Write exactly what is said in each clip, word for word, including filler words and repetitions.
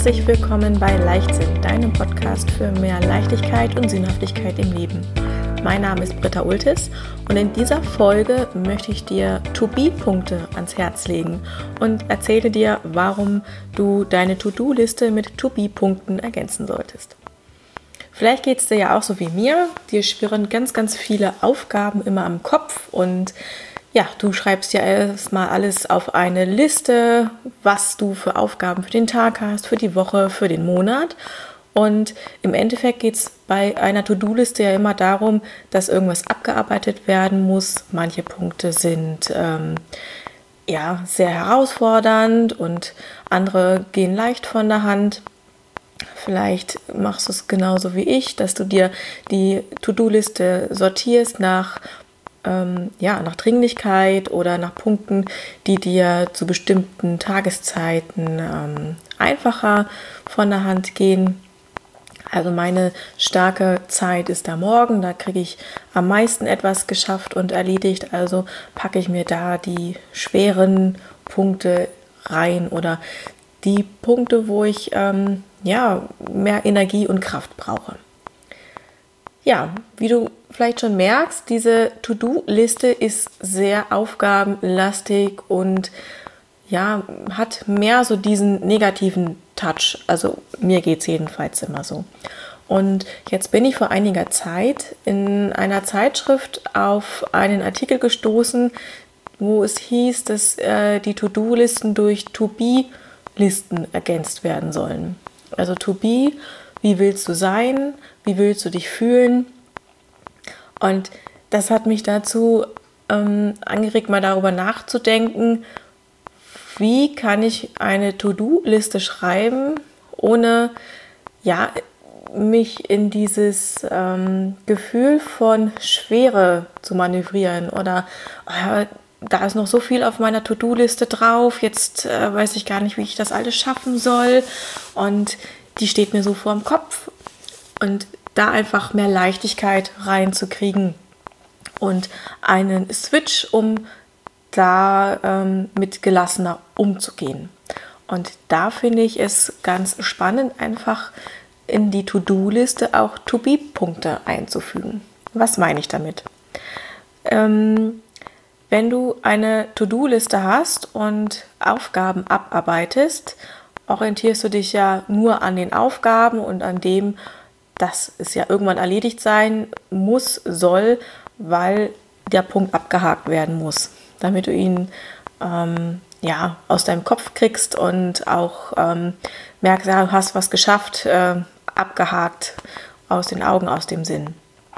Herzlich willkommen bei Leichtsinn, deinem Podcast für mehr Leichtigkeit und Sinnhaftigkeit im Leben. Mein Name ist Britta Ultis und in dieser Folge möchte ich dir To-Be-Punkte ans Herz legen und erzähle dir, warum du deine To-Do-Liste mit To-Be-Punkten ergänzen solltest. Vielleicht geht es dir ja auch so wie mir, dir schwirren ganz, ganz viele Aufgaben immer am Kopf und ja, du schreibst ja erstmal alles auf eine Liste, was du für Aufgaben für den Tag hast, für die Woche, für den Monat. Und im Endeffekt geht es bei einer To-Do-Liste ja immer darum, dass irgendwas abgearbeitet werden muss. Manche Punkte sind ähm, ja, sehr herausfordernd und andere gehen leicht von der Hand. Vielleicht machst du es genauso wie ich, dass du dir die To-Do-Liste sortierst nach Ähm, ja, nach Dringlichkeit oder nach Punkten, die dir zu bestimmten Tageszeiten ähm, einfacher von der Hand gehen. Also meine starke Zeit ist der Morgen, da kriege ich am meisten etwas geschafft und erledigt, also packe ich mir da die schweren Punkte rein oder die Punkte, wo ich ähm, ja, mehr Energie und Kraft brauche. Ja, wie du vielleicht schon merkst, diese To-Do-Liste ist sehr aufgabenlastig und ja, hat mehr so diesen negativen Touch. Also mir geht es jedenfalls immer so. Und jetzt bin ich vor einiger Zeit in einer Zeitschrift auf einen Artikel gestoßen, wo es hieß, dass äh, die To-Do-Listen durch To-Be-Listen ergänzt werden sollen. Also To-Be, wie willst du sein? Wie willst du dich fühlen? Und das hat mich dazu ähm, angeregt, mal darüber nachzudenken, wie kann ich eine To-Do-Liste schreiben, ohne ja, mich in dieses ähm, Gefühl von Schwere zu manövrieren oder äh, da ist noch so viel auf meiner To-Do-Liste drauf, jetzt äh, weiß ich gar nicht, wie ich das alles schaffen soll und die steht mir so vor dem Kopf. Und da einfach mehr Leichtigkeit reinzukriegen und einen Switch, um da ähm, mit gelassener umzugehen. Und da finde ich es ganz spannend, einfach in die To-Do-Liste auch To-Be-Punkte einzufügen. Was meine ich damit? Ähm, wenn du eine To-Do-Liste hast und Aufgaben abarbeitest, orientierst du dich ja nur an den Aufgaben und an dem, dass es ja irgendwann erledigt sein muss, soll, weil der Punkt abgehakt werden muss, damit du ihn ähm, ja, aus deinem Kopf kriegst und auch ähm, merkst, ja, du hast was geschafft, äh, abgehakt, aus den Augen, aus dem Sinn.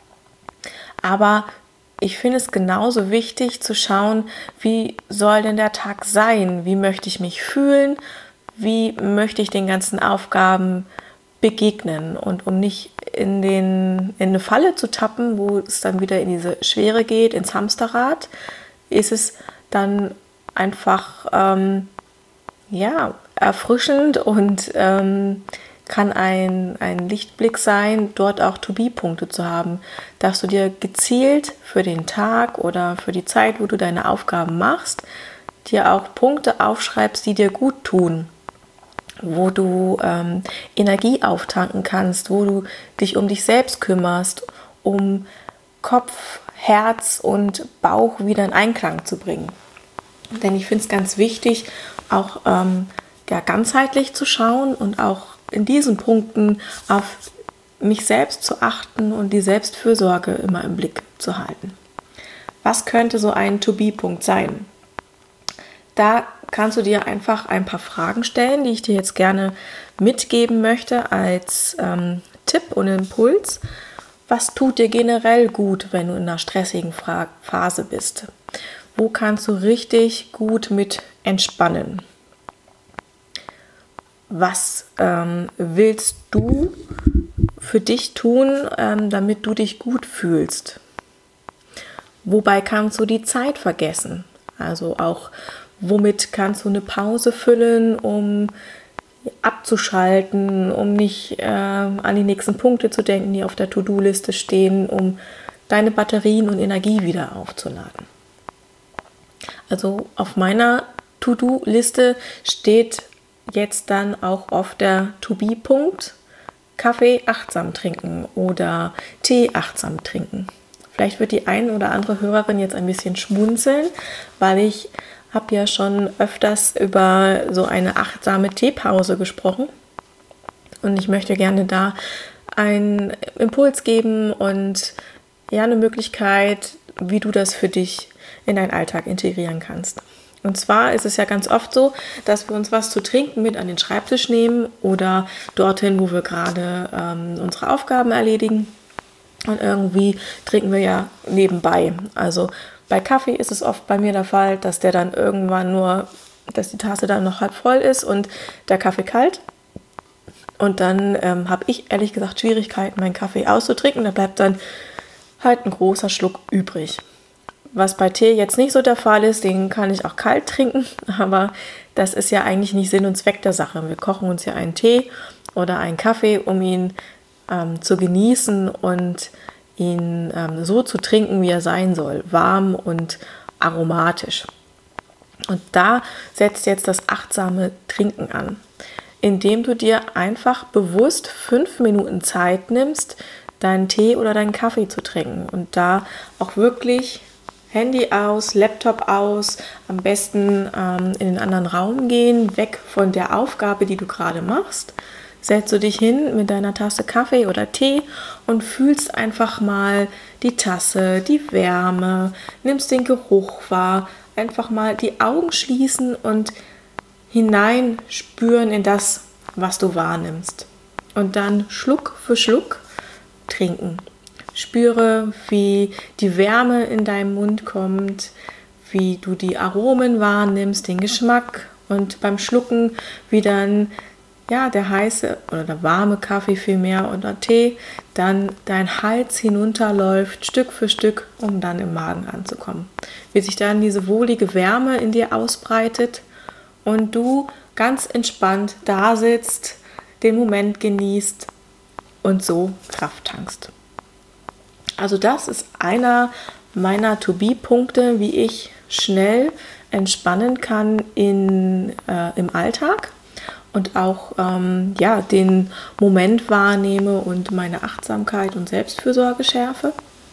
Aber ich finde es genauso wichtig zu schauen, wie soll denn der Tag sein? Wie möchte ich mich fühlen? Wie möchte ich den ganzen Aufgaben begegnen? Und um nicht in, den, in eine Falle zu tappen, wo es dann wieder in diese Schwere geht, ins Hamsterrad, ist es dann einfach ähm, ja, erfrischend und ähm, kann ein, ein Lichtblick sein, dort auch To-Be-Punkte zu haben, dass du dir gezielt für den Tag oder für die Zeit, wo du deine Aufgaben machst, dir auch Punkte aufschreibst, die dir gut tun, wo du ähm, Energie auftanken kannst, wo du dich um dich selbst kümmerst, um Kopf, Herz und Bauch wieder in Einklang zu bringen. Denn ich finde es ganz wichtig, auch ähm, ja, ganzheitlich zu schauen und auch in diesen Punkten auf mich selbst zu achten und die Selbstfürsorge immer im Blick zu halten. Was könnte so ein To-Be-Punkt sein? Da kannst du dir einfach ein paar Fragen stellen, die ich dir jetzt gerne mitgeben möchte als ähm, Tipp und Impuls. Was tut dir generell gut, wenn du in einer stressigen Fra- Phase bist? Wo kannst du richtig gut mit entspannen? Was ähm, willst du für dich tun, ähm, damit du dich gut fühlst? Wobei kannst du die Zeit vergessen? Also auch, womit kannst du eine Pause füllen, um abzuschalten, um nicht äh, an die nächsten Punkte zu denken, die auf der To-Do-Liste stehen, um deine Batterien und Energie wieder aufzuladen. Also auf meiner To-Do-Liste steht jetzt dann auch oft der To-Be-Punkt, Kaffee achtsam trinken oder Tee achtsam trinken. Vielleicht wird die ein oder andere Hörerin jetzt ein bisschen schmunzeln, weil ich habe ja schon öfters über so eine achtsame Teepause gesprochen und ich möchte gerne da einen Impuls geben und ja eine Möglichkeit, wie du das für dich in deinen Alltag integrieren kannst. Und zwar ist es ja ganz oft so, dass wir uns was zu trinken mit an den Schreibtisch nehmen oder dorthin, wo wir gerade ähm, unsere Aufgaben erledigen. Und irgendwie trinken wir ja nebenbei. Also bei Kaffee ist es oft bei mir der Fall, dass der dann irgendwann nur, dass die Tasse dann noch halb voll ist und der Kaffee kalt. Und dann ähm, habe ich ehrlich gesagt Schwierigkeiten, meinen Kaffee auszutrinken. Da bleibt dann halt ein großer Schluck übrig. Was bei Tee jetzt nicht so der Fall ist, den kann ich auch kalt trinken, aber das ist ja eigentlich nicht Sinn und Zweck der Sache. Wir kochen uns ja einen Tee oder einen Kaffee, um ihn ähm, zu genießen und ihn ähm, so zu trinken, wie er sein soll, warm und aromatisch. Und da setzt jetzt das achtsame Trinken an, indem du dir einfach bewusst fünf Minuten Zeit nimmst, deinen Tee oder deinen Kaffee zu trinken und da auch wirklich Handy aus, Laptop aus, am besten ähm, in den anderen Raum gehen, weg von der Aufgabe, die du gerade machst. Setzt du dich hin mit deiner Tasse Kaffee oder Tee und fühlst einfach mal die Tasse, die Wärme, nimmst den Geruch wahr, einfach mal die Augen schließen und hinein spüren in das, was du wahrnimmst. Und dann Schluck für Schluck trinken. Spüre, wie die Wärme in deinem Mund kommt, wie du die Aromen wahrnimmst, den Geschmack und beim Schlucken, wie dann ja, der heiße oder der warme Kaffee vielmehr oder Tee dann dein Hals hinunterläuft, Stück für Stück, um dann im Magen anzukommen. Wie sich dann diese wohlige Wärme in dir ausbreitet und du ganz entspannt da sitzt, den Moment genießt und so Kraft tankst. Also das ist einer meiner To-Be-Punkte, wie ich schnell entspannen kann in, äh, im Alltag und auch ähm, ja, den Moment wahrnehme und meine Achtsamkeit und Selbstfürsorge schärfe.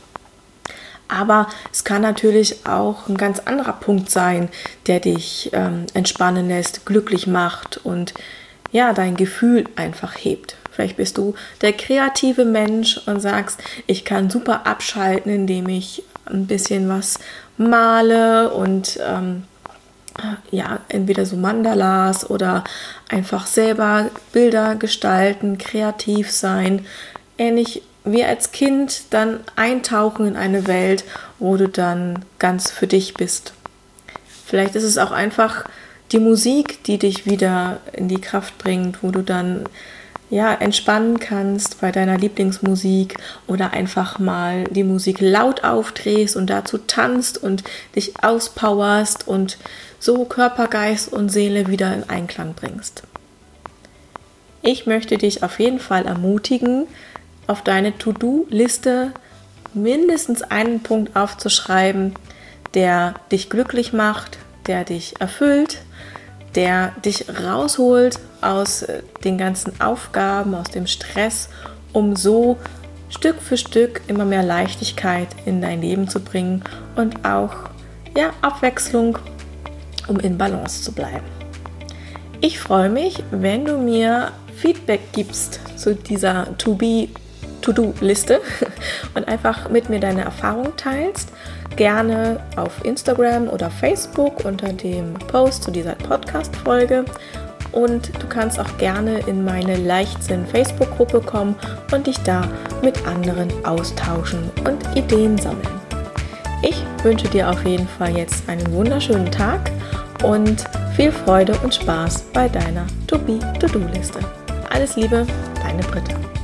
Aber es kann natürlich auch ein ganz anderer Punkt sein, der dich ähm, entspannen lässt, glücklich macht und ja, dein Gefühl einfach hebt. Vielleicht bist du der kreative Mensch und sagst, ich kann super abschalten, indem ich ein bisschen was male und ähm, ja, entweder so Mandalas oder einfach selber Bilder gestalten, kreativ sein. Ähnlich wie als Kind dann eintauchen in eine Welt, wo du dann ganz für dich bist. Vielleicht ist es auch einfach die Musik, die dich wieder in die Kraft bringt, wo du dann ja, entspannen kannst bei deiner Lieblingsmusik oder einfach mal die Musik laut aufdrehst und dazu tanzt und dich auspowerst und so Körper, Geist und Seele wieder in Einklang bringst. Ich möchte dich auf jeden Fall ermutigen, auf deine To-Do-Liste mindestens einen Punkt aufzuschreiben, der dich glücklich macht, der dich erfüllt, der dich rausholt aus den ganzen Aufgaben, aus dem Stress, um so Stück für Stück immer mehr Leichtigkeit in dein Leben zu bringen und auch ja, Abwechslung, um in Balance zu bleiben. Ich freue mich, wenn du mir Feedback gibst zu dieser To-Be, To-Do-Liste und einfach mit mir deine Erfahrung teilst. Gerne auf Instagram oder Facebook unter dem Post zu dieser Podcast-Folge. Und du kannst auch gerne in meine Leichtsinn-Facebook-Gruppe kommen und dich da mit anderen austauschen und Ideen sammeln. Ich wünsche dir auf jeden Fall jetzt einen wunderschönen Tag und viel Freude und Spaß bei deiner To-Be, To-Do-Liste. Alles Liebe, deine Britta.